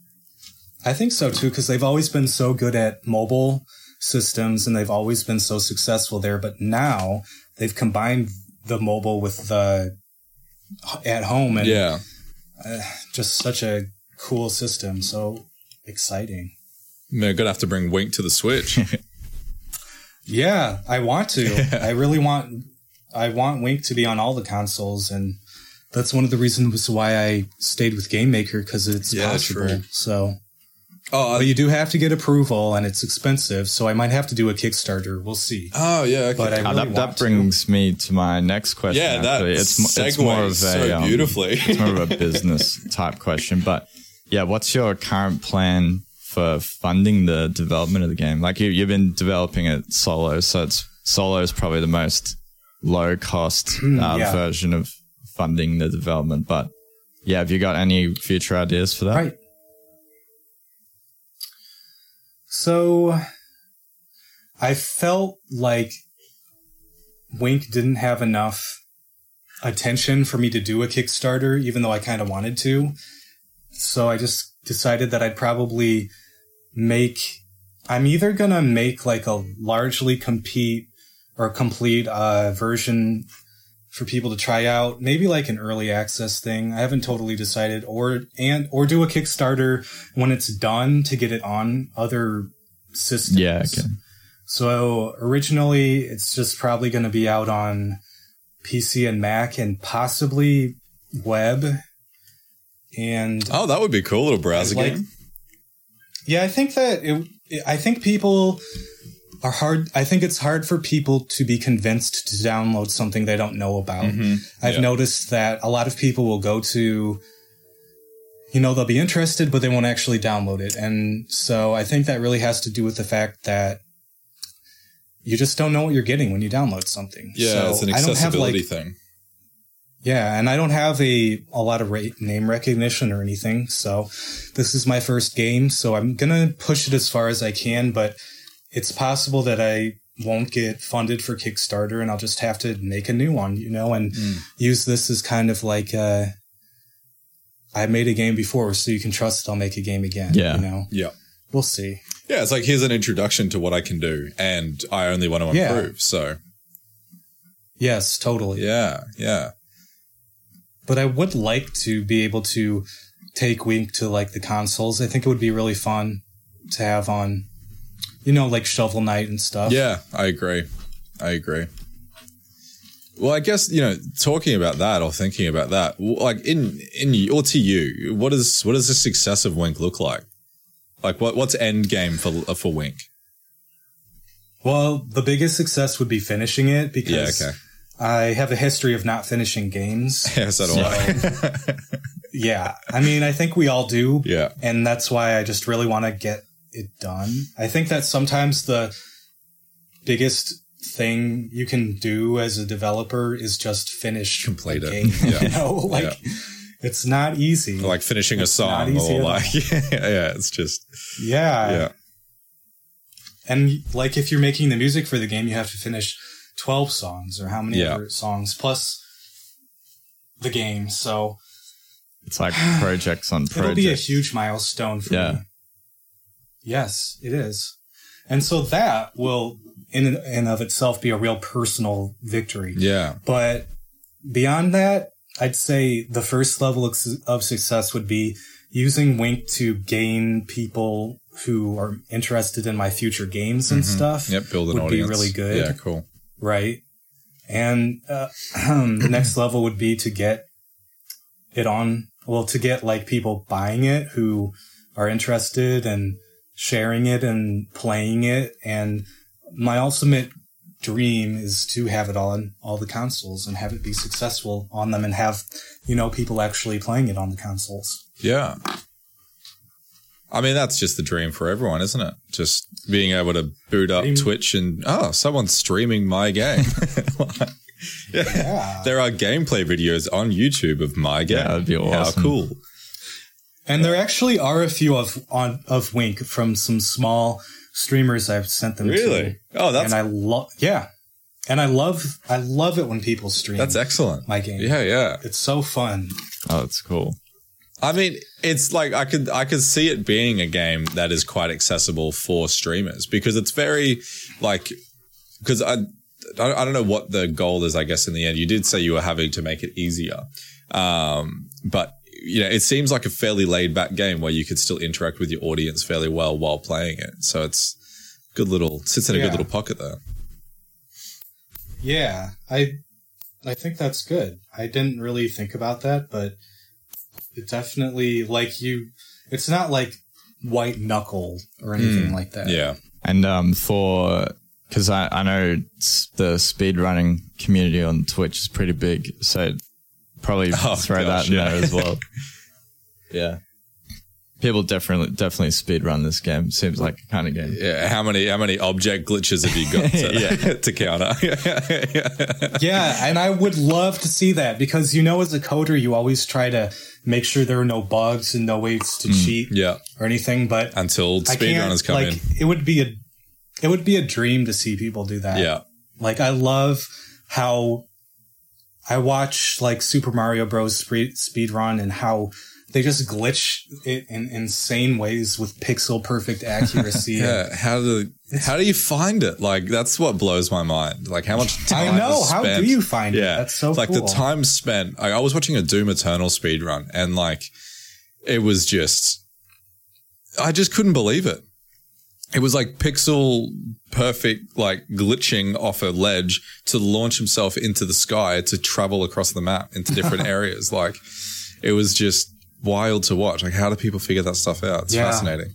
I think so too, because they've always been so good at mobile systems and they've always been so successful there. But now they've combined the mobile with the at home and
Yeah,
just such a cool system. So exciting.
We're gonna have to bring Wink to the Switch.
Yeah, I want to. I really want. I want Wink to be on all the consoles, and that's one of the reasons why I stayed with Game Maker, because it's
Yeah,
possible.
true.
So,
Oh,
but you do have to get approval, and it's expensive. So I might have to do a Kickstarter. We'll see.
oh yeah. Okay.
But I
Uh,
really
that,
want
that
to.
brings me to my next question.
yeah, that
actually. It's, mo- it's
segues
more of a
so
um,
beautifully.
it's more of a business type question. But yeah, what's your current plan for funding the development of the game? Like you, you've been developing it solo, so it's solo is probably the most low cost uh,
yeah.
version of funding the development. But yeah, have you got any future ideas for that?
Right. So I felt like Wink didn't have enough attention for me to do a Kickstarter, even though I kind of wanted to. So I just decided that I'd probably make, I'm either going to make like a largely compete or complete uh, version for people to try out, maybe like an early access thing. I haven't totally decided, or and or do a Kickstarter when it's done to get it on other systems.
Yeah, okay.
So originally, it's just probably going to be out on P C and Mac and possibly web. And
Oh, that would be cool, little browser
like-
game.
yeah, I think that it, I think people are hard. I think it's hard for people to be convinced to download something they don't know about.
Mm-hmm.
I've
Yeah.
noticed that a lot of people will go to, you know, they'll be interested, but they won't actually download it. And so I think that really has to do with the fact that you just don't know what you're getting when you download something.
Yeah,
So
it's an
I don't have,
accessibility
like-
thing.
Yeah, and I don't have a, a lot of ra- name recognition or anything, so this is my first game, so I'm gonna push it as far as I can, but it's possible that I won't get funded for Kickstarter, and I'll just have to make a new one, you know, and
Mm.
use this as kind of like, uh, I made a game before, so you can trust I'll make a game again,
Yeah.
you know?
Yeah.
We'll see.
Yeah, it's like, here's an introduction to what I can do, and I only want to
Yeah.
improve. So,
Yes, totally.
yeah, yeah.
But I would like to be able to take Wink to like the consoles. I think it would be really fun to have on, you know, like Shovel Knight and stuff.
Yeah, I agree. I agree. Well, I guess, you know, talking about that or thinking about that, w- like in in you- or to you, what is what does the success of Wink look like? Like, what what's end game for for Wink?
Well, the biggest success would be finishing it because
Yeah, okay.
I have a history of not finishing games.
Yeah, so do I.
Yeah. I mean, I think we all do.
Yeah.
And that's why I just really want to get it done. I think that sometimes the biggest thing you can do as a developer is just finish
Complete
a
it.
game.
Yeah.
You know, like
Yeah.
it's not easy.
Like finishing a
It's not
song
easy
or
at all.
like, yeah, yeah, it's just,
yeah.
yeah.
And like if you're making the music for the game, you have to finish twelve songs or how many
Yeah.
other songs plus the game. So
It's like projects on
it'll
projects.
be a huge milestone for
Yeah.
me. Yes, it is. And so that will in and of itself be a real personal victory.
Yeah.
But beyond that, I'd say the first level of su- of success would be using Wink to gain people who are interested in my future games and stuff.
Yep. Build an
would
audience.
be really good.
Yeah, cool.
Right. And uh, the next level would be to get it on, well, to get like people buying it who are interested and sharing it and playing it. And my ultimate dream is to have it on all the consoles and have it be successful on them and have, you know, people actually playing it on the consoles.
Yeah. I mean, that's just the dream for everyone, isn't it? Just being able to boot up
Dream.
Twitch and, oh, someone's streaming my game. yeah.
Yeah.
There are gameplay videos on YouTube of my game.
Yeah, that'd be
How
awesome.
cool.
And there actually are a few of on of Wink from some small streamers I've sent them to.
Really? Oh, that's
and I love, yeah. And I love, I love it when people stream.
that's excellent.
my game.
Yeah, yeah.
It's so fun.
Oh, that's cool.
I mean, it's like I could I could see it being a game that is quite accessible for streamers because it's very like because I I don't know what the goal is. I guess in the end, you did say you were having to make it easier, um, but you know, it seems like a fairly laid back game where you could still interact with your audience fairly well while playing it. So it's good little, sits in a
Yeah.
good little pocket there.
Yeah, I I think that's good. I didn't really think about that, but it definitely, like you, it's not like white knuckle or anything
Mm,
like that.
Yeah.
And um, for because I, I know s- the speedrunning community on Twitch is pretty big, so probably
Oh,
throw
gosh,
that in
yeah.
there as well. Yeah, people definitely definitely speedrun this game. Seems like a kind of game.
Yeah. How many, how many object glitches have you got to,
Yeah.
to counter?
Yeah, and I would love to see that because, you know, as a coder, you always try to make sure there are no bugs and no ways to cheat
Yeah.
or anything, but
Until
I can't,
speedrunners come
like,
in.
it would be a, it would be a dream to see people do that.
Yeah.
Like, I love how I watch like Super Mario Bros. Speed, speedrun and how they just glitch it in insane ways with pixel perfect accuracy.
Yeah. How do, how do you find it? Like, that's what blows my mind. Like, how much time
I know.
is
How
spent.
do you find it?
Yeah.
That's so
like
cool.
the time spent. I, I was watching a Doom Eternal speedrun and like, it was just, I just couldn't believe it. It was like pixel perfect, like glitching off a ledge to launch himself into the sky to travel across the map into different areas. Like, it was just wild to watch. Like, how do people figure that stuff out? It's
Yeah.
fascinating.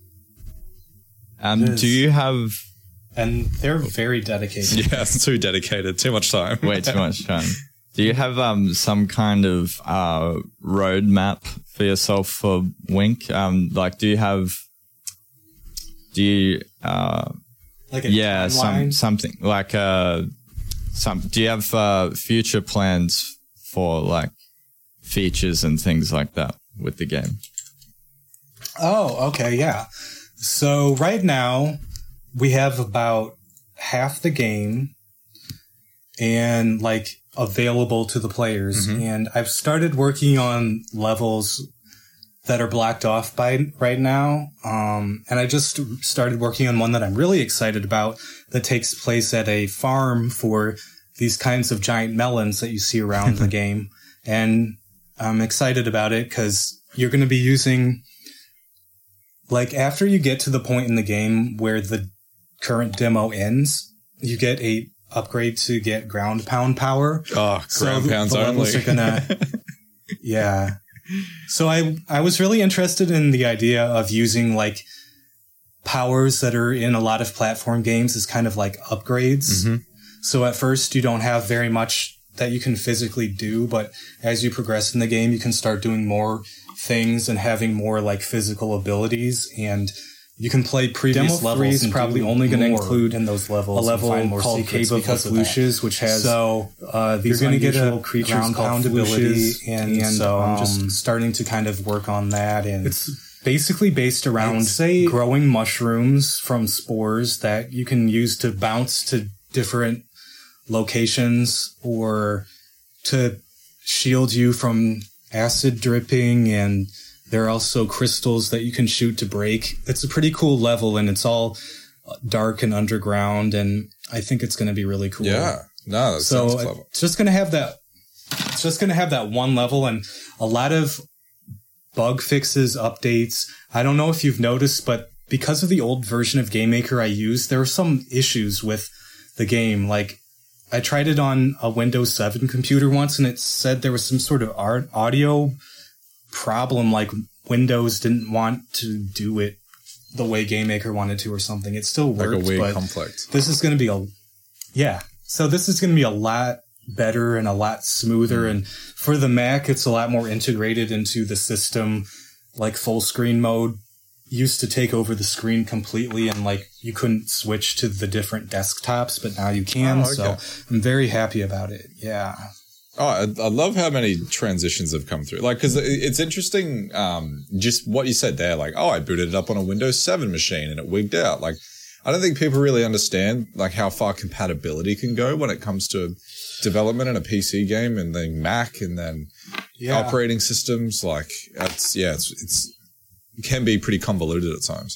Um,
It is.
do you have
And they're very dedicated.
Yeah, it's too dedicated, too much time.
way too much time? Do you have um some kind of uh roadmap for yourself for Wink? Um, like, do you have? Do you uh
Like a
yeah some
timeline.
something like uh some? Do you have uh future plans for like features and things like that with the game?
Oh, okay, yeah. So right now we have about half the game and like available to the players.
Mhm.
And I've started working on levels that are blocked off by right now. Um, and I just started working on one that I'm really excited about that takes place at a farm for these kinds of giant melons that you see around the game. And I'm excited about it because you're going to be using, like, after you get to the point in the game where the current demo ends, you get a upgrade to get ground pound power.
Oh,
So
ground
the-
pounds
the levels
only.
are gonna, yeah. So I I was really interested in the idea of using like powers that are in a lot of platform games as kind of like upgrades.
Mhm.
So at first you don't have very much that you can physically do, but as you progress in the game, you can start doing more things and having more like physical abilities, and you can play previous
Demo
levels.
three is
and
probably
do
only going to
more
include
in those levels
a
and
level
find more
called
secrets
Cave of
because of
Felucius,
that.
which has
so
uh, these
you're going to get a
unusual creatures
ground
called
pound ability,
Felucius,
and,
and,
so I'm
um,
just starting to kind of work on that. And
it's
basically based around
I'd say-
growing mushrooms from spores that you can use to bounce to different locations or to shield you from acid dripping, and there are also crystals that you can shoot to break. It's a pretty cool level, and it's all dark and underground, and I think it's going to be really cool.
Yeah. No, that
So
sounds clever.
it's just going to have that. It's just going to have that one level and a lot of bug fixes, updates. I don't know if you've noticed, but because of the old version of GameMaker I used, there were some issues with the game. Like, I tried it on a Windows seven computer once, and it said there was some sort of art audio problem, like Windows didn't want to do it the way GameMaker wanted to or something. It still
Like
worked,
a weird
but
conflict.
this is going to be a, yeah. So this is going to be a lot better and a lot smoother.
Mm.
And for the Mac, it's a lot more integrated into the system. Like full screen mode used to take over the screen completely, and like you couldn't switch to the different desktops, but now you can.
Oh, okay.
So I'm very happy about it. Yeah.
Oh, I, I love how many transitions have come through. Like, because it's interesting, um, just what you said there. Like, oh, I booted it up on a Windows seven machine and it wigged out. Like, I don't think people really understand like how far compatibility can go when it comes to development in a P C game, and then Mac, and then
Yeah.
operating systems. Like, it's yeah, it's it's it can be pretty convoluted at times.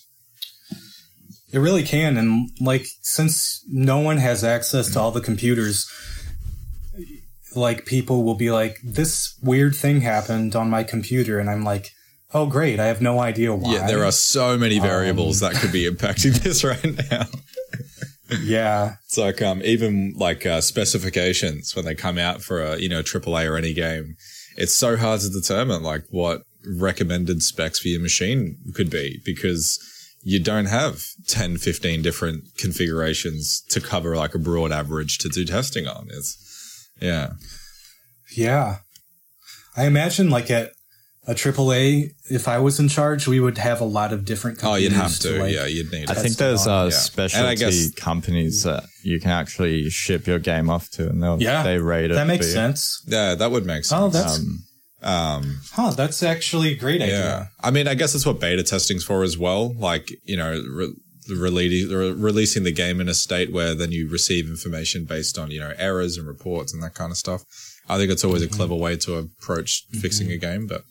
It really can. And like, since no one has access to all the computers, like people will be like, this weird thing happened on my computer, and I'm like, oh great, I have no idea why.
Yeah, there are so many variables um, that could be impacting this right now.
Yeah.
It's like um even like uh, specifications when they come out for a, you know, triple A or any game, it's so hard to determine like what recommended specs for your machine could be, because you don't have ten, fifteen different configurations to cover like a broad average to do testing on. It's, yeah.
Yeah. I imagine like at a triple A, if I was in charge, we would have a lot of different companies.
Oh, you'd have to.
to like,
yeah, you'd need
I think there's uh,
yeah.
specialty
guess,
companies that you can actually ship your game off to, and they'll,
yeah,
they rate it.
That makes sense.
Yeah, that would make sense.
Oh, that's...
Um, um,
huh, that's actually a great idea.
Yeah. I mean, I guess that's what beta testing's for as well. Like, you know, re- rele- re- releasing the game in a state where then you receive information based on, you know, errors and reports and that kind of stuff. I think it's always mm-hmm. a clever way to approach mm-hmm. fixing a game, but...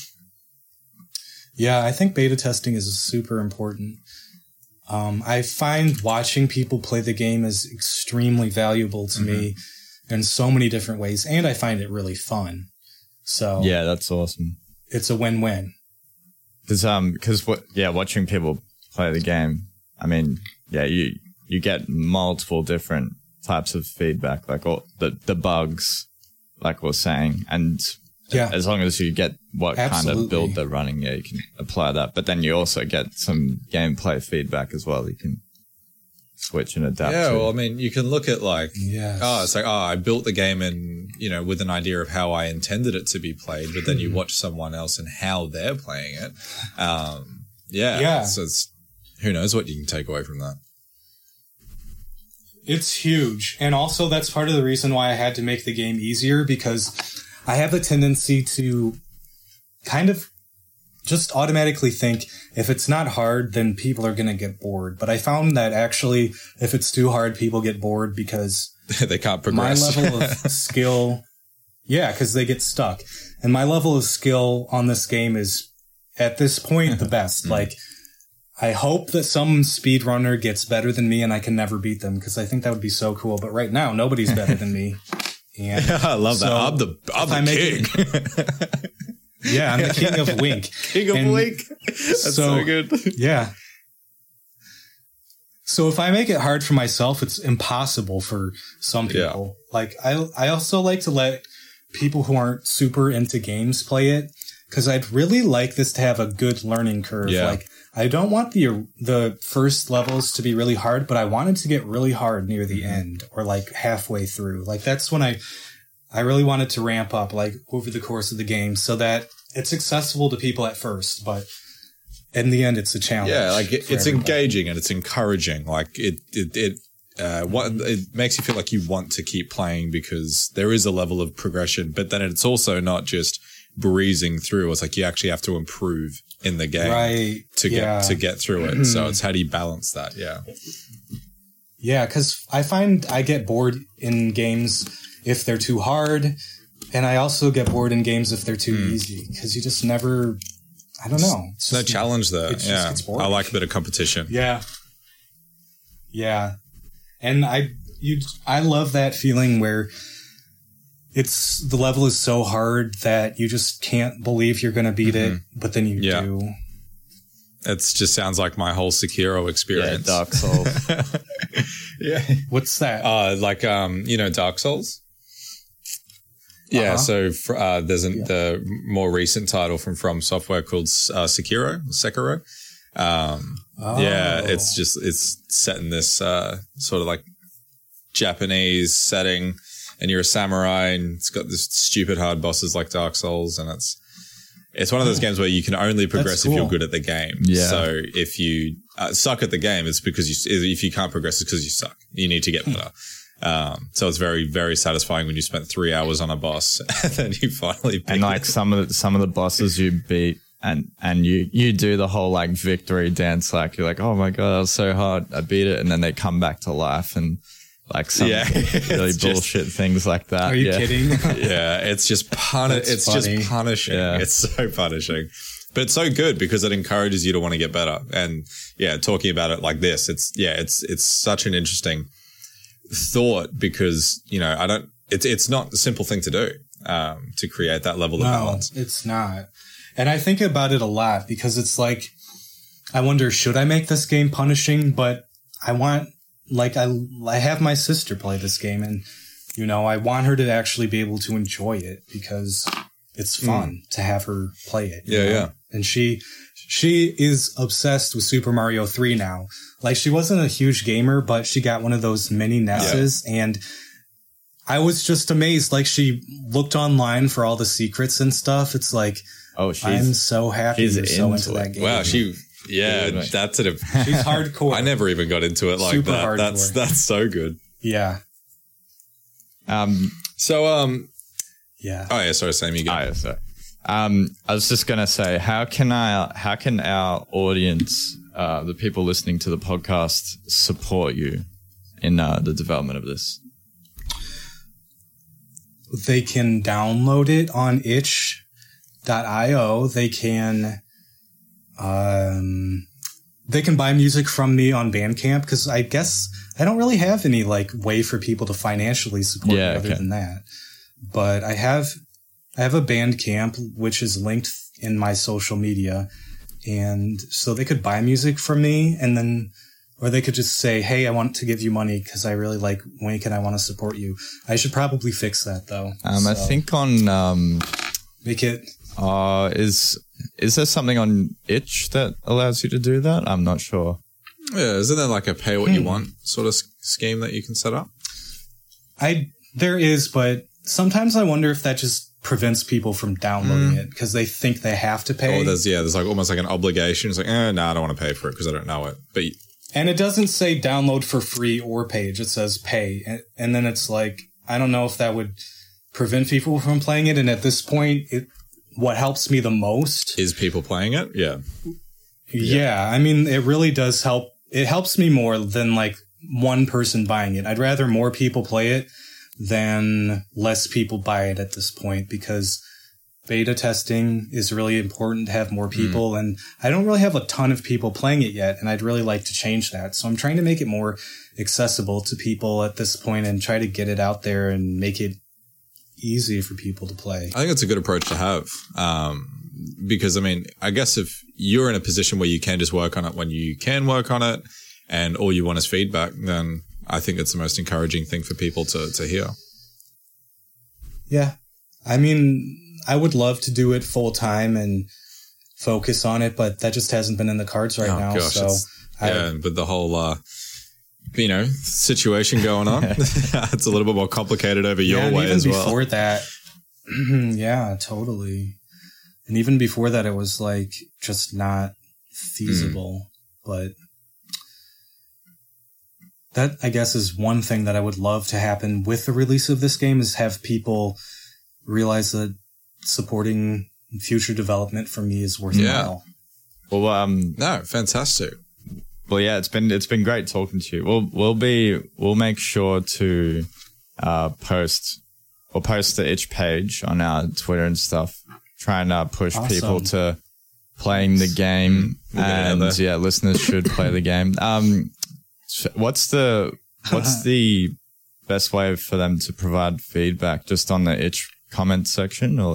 Yeah, I think beta testing is super important. Um, I find watching people play the game is extremely valuable to mm-hmm. me in so many different ways, and I find it really fun. So
yeah, that's awesome.
It's a win-win.
Because um, because what? Yeah, watching people play the game. I mean, yeah, you you get multiple different types of feedback, like all the the bugs, like we're saying, and. Yeah. As long as you get what Absolutely. kind of build they're running, yeah, you can apply that. But then you also get some gameplay feedback as well. You can switch and adapt.
Yeah,
to.
well, I mean, you can look at like,
yes.
oh, it's like, oh, I built the game and, you know, with an idea of how I intended it to be played, but then you watch someone else and how they're playing it. Um, yeah.
Yeah.
So it's, who knows what you can take away from that.
It's huge. And also that's part of the reason why I had to make the game easier, because I have a tendency to kind of just automatically think if it's not hard, then people are going to get bored. But I found that actually, if it's too hard, people get bored because
they can't progress.
My level of skill, yeah, because they get stuck. And my level of skill on this game is, at this point, the best. Like, I hope that some speedrunner gets better than me and I can never beat them, because I think that would be so cool. But right now, nobody's better than me. And
I love
so
that. I'm the I'm the king.
It, yeah, I'm the king of Wink.
King of
and
Wink. That's so, so good.
Yeah. So if I make it hard for myself, it's impossible for some people. Yeah. Like I, I also like to let people who aren't super into games play it, because I'd really like this to have a good learning curve.
Yeah.
Like I don't want the the first levels to be really hard, but I want it to get really hard near the end or like halfway through. Like that's when I I really want it to ramp up like over the course of the game so that it's accessible to people at first, but in the end it's a challenge.
Yeah, like it, it's everybody. engaging and it's encouraging. Like it it it uh what it makes you feel like you want to keep playing because there is a level of progression, but then it's also not just breezing through. It's like you actually have to improve in the game
right.
to get
yeah.
to get through it. So it's how do you balance that? Yeah.
Yeah, because I find I get bored in games if they're too hard, and I also get bored in games if they're too mm. easy, because you just never, I don't know.
It's just, no challenge there. Yeah. I like a bit of competition.
Yeah. Yeah. And I you I love that feeling where it's the level is so hard that you just can't believe you're going to beat mm-hmm. it, but then you yeah. do.
It just sounds like my whole Sekiro experience.
Yeah, Dark Souls.
yeah.
What's that?
Uh, like, um, you know, Dark Souls? Yeah, uh-huh. so for, uh, there's a, yeah. the more recent title from From Software called uh, Sekiro, Sekiro. Um, oh. Yeah, it's just, it's set in this uh, sort of like Japanese setting. And you're a samurai, and it's got this stupid hard bosses like Dark Souls, and it's it's one of those games where you can only progress cool. if you're good at the game.
Yeah.
So if you uh, suck at the game, it's because you if you can't progress, it's because you suck. You need to get better. um, so it's very very satisfying when you spent three hours on a boss and then you finally beat
and like
it.
some of the, some of the bosses you beat. And and you, you do the whole like victory dance, like you're like, oh my god, that was so hard, I beat it, and then they come back to life and. Like some
yeah,
really bullshit
just,
things like that.
Are you
yeah.
kidding?
yeah, it's just puni- It's funny. just punishing. Yeah. It's so punishing, but it's so good because it encourages you to want to get better. And yeah, talking about it like this, it's yeah, it's it's such an interesting thought because you know I don't it's it's not a simple thing to do um, to create that level of
No,
balance.
it's not. And I think about it a lot because it's like, I wonder, should I make this game punishing? But I want, like, I, I have my sister play this game and, you know, I want her to actually be able to enjoy it because it's fun mm. to have her play it.
Yeah,
know?
yeah.
And she, she is obsessed with Super Mario three now. Like, she wasn't a huge gamer, but she got one of those mini N E S's yeah. and I was just amazed. Like, she looked online for all the secrets and stuff. It's like, oh, she's, I'm so happy you're so into that game.
Wow, she, yeah, yeah that's it.
She's hardcore.
I never even got into it like Super that. Hardcore. That's that's so good.
Yeah.
Um.
So um.
Yeah.
Oh yeah. Sorry, Sam. You go.
Oh, yeah, sorry. Um. I was just gonna say, how can I? How can our audience, uh, the people listening to the podcast, support you in uh, the development of this?
They can download it on itch dot io. They can, um, they can buy music from me on Bandcamp because I guess I don't really have any like way for people to financially support yeah, me other okay. than that. But I have, I have a Bandcamp which is linked in my social media, and so they could buy music from me, and then. Or they could just say, hey, I want to give you money because I really like Wink and I want to support you. I should probably fix that, though.
Um, so. I think on... Um,
Make it...
Uh, is is there something on Itch that allows you to do that? I'm not sure.
Yeah, isn't there like a pay what hmm. you want sort of scheme that you can set up?
I There is, but sometimes I wonder if that just prevents people from downloading mm. it because they think they have to pay.
Oh, there's, yeah, there's like almost like an obligation. It's like, eh, no, nah, I don't want to pay for it because I don't know it. But...
And it doesn't say download for free or page. It says pay. And, and then it's like, I don't know if that would prevent people from playing it. And at this point, it, what helps me the most
is people playing it. Yeah.
yeah. Yeah. I mean, it really does help. It helps me more than like one person buying it. I'd rather more people play it than less people buy it at this point because beta testing is really important to have more people. Mm. And I don't really have a ton of people playing it yet. And I'd really like to change that. So I'm trying to make it more accessible to people at this point and try to get it out there and make it easy for people to play.
I think it's a good approach to have. Um, because I mean, I guess if you're in a position where you can just work on it when you can work on it and all you want is feedback, then I think it's the most encouraging thing for people to, to hear.
Yeah. I mean, I would love to do it full time and focus on it, but that just hasn't been in the cards right oh, now. Gosh, so I,
yeah, with the whole, uh, you know, situation going on, it's a little bit more complicated over your
yeah,
way
even
as well.
Before that, yeah, totally. And even before that, it was like just not feasible. Mm. But that, I guess, is one thing that I would love to happen with the release of this game is have people realize that supporting future development for me is worthwhile.
Yeah. Well, um,
no, fantastic.
Well, yeah, it's been it's been great talking to you. We'll we'll be we'll make sure to uh, post or post the Itch page on our Twitter and stuff. Try and uh, push awesome. people to playing the game, we'll and yeah, listeners should play the game. Um, what's the what's the best way for them to provide feedback? Just on the Itch comment section, or?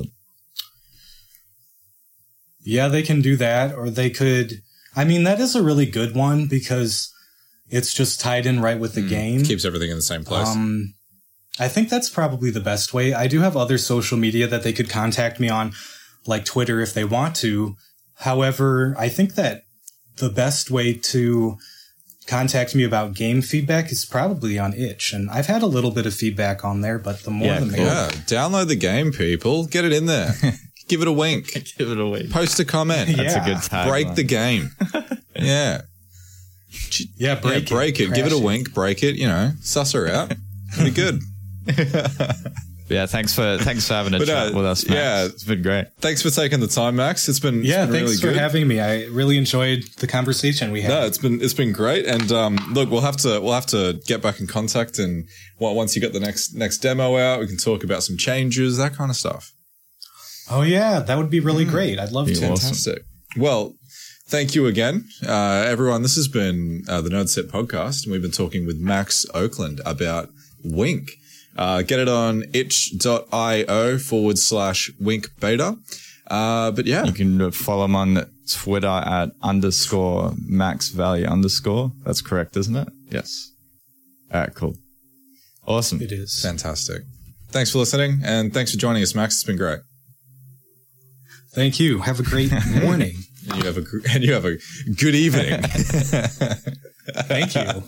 Yeah, they can do that, or they could... I mean, that is a really good one because it's just tied in right with the mm, game.
Keeps everything in the same place.
Um, I think that's probably the best way. I do have other social media that they could contact me on, like Twitter if they want to. However, I think that the best way to contact me about game feedback is probably on Itch. And I've had a little bit of feedback on there, but the more
yeah,
the
cool.
merrier.
Yeah, download the game, people. Get it in there. Give it a wink.
Give it a wink.
Post a comment.
That's
yeah.
a good tag.
Break
line.
the game. yeah.
Yeah, break
yeah, break it. it. Give it a wink. Break it. You know, suss her out. It'll be good.
Yeah, thanks for thanks for having a
but,
chat
uh,
with us, Max.
Yeah,
it's been great.
Thanks for taking the time, Max. It's been
yeah,
it's been
thanks
really
for
good.
having me. I really enjoyed the conversation we had.
No, it's been it's been great. And um, look, we'll have to we'll have to get back in contact, and once you get the next next demo out, we can talk about some changes, that kind of stuff.
Oh yeah, that would be really mm. great. I'd love
be
to.
Fantastic. Well, thank you again, uh, everyone. This has been uh, the Nerd Set podcast, and we've been talking with Max Oakland about Wink. Uh, get it on itch.io forward slash wink beta. Uh, but yeah.
You can follow him on Twitter at underscore Max Valley underscore. That's correct, isn't it? Yes. All right, cool. Awesome.
It is.
Fantastic. Thanks for listening, and thanks for joining us, Max. It's been great.
Thank you. Have a great morning.
And you have a, and you have a good evening.
Thank you.